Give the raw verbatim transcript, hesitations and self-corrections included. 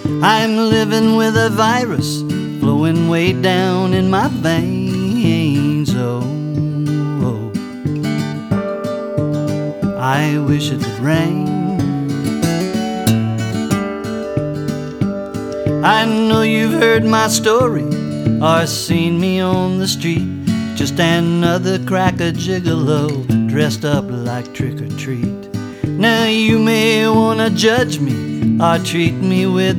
I'm living with a virus flowing way down in my veins. Oh, oh. I wish it would rain. I know you've heard my story or seen me on the street, just another cracker gigolo dressed up like trick or treat. Now you may wanna judge me or treat me with